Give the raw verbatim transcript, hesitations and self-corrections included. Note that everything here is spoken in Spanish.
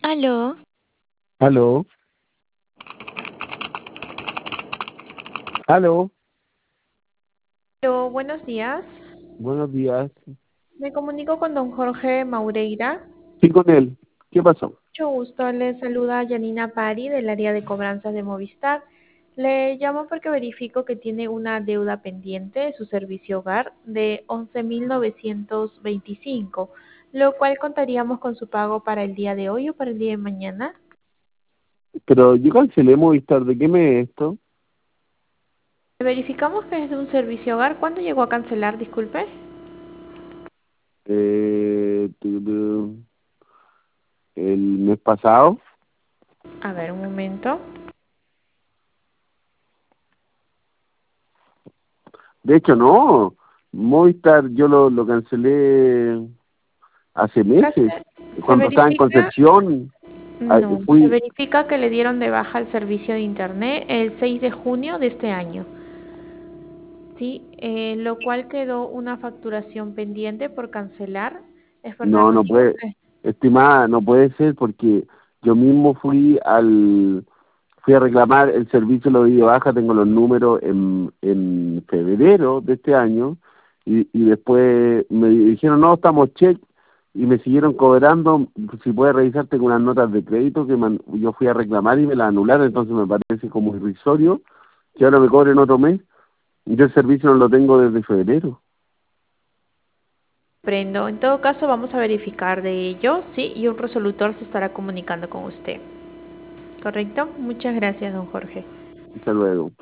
Aló, Aló, aló, Aló, buenos días. buenos días. Me comunico con don Jorge Maureira. Sí, con él. ¿Qué pasó? Mucho gusto, le saluda Janina Pari del área de cobranzas de Movistar. Le llamo porque verifico que tiene una deuda pendiente de su servicio hogar de once mil novecientos veinticinco, lo cual contaríamos con su pago para el día de hoy o para el día de mañana. Pero yo cancelé Movistar. ¿De qué me es esto? Verificamos que es de un servicio hogar. ¿Cuándo llegó a cancelar? Disculpe. Eh, tu- tu- el mes pasado. A ver, un momento. De hecho, no. Movistar yo lo, lo cancelé hace Acá meses. se, se Cuando estaba en verifica. Concepción, ah, No, se fui. verifica que le dieron de baja el servicio de internet el seis de junio de este año, ¿sí? Eh, lo cual quedó una facturación pendiente por cancelar. Es por tal No, no motivo puede. que Estimada, no puede ser porque yo mismo fui al fui a reclamar el servicio, lo di de baja, tengo los números en, en febrero de este año y, y después me dijeron, no, estamos check y me siguieron cobrando, si puede revisar, tengo unas notas de crédito que man- yo fui a reclamar y me las anularon, entonces me parece como irrisorio que ahora me cobren otro mes y yo el servicio no lo tengo desde febrero. prendo. En todo caso, vamos a verificar de ello, ¿sí? Y un resolutor se estará comunicando con usted, ¿correcto? Muchas gracias, don Jorge. Hasta luego.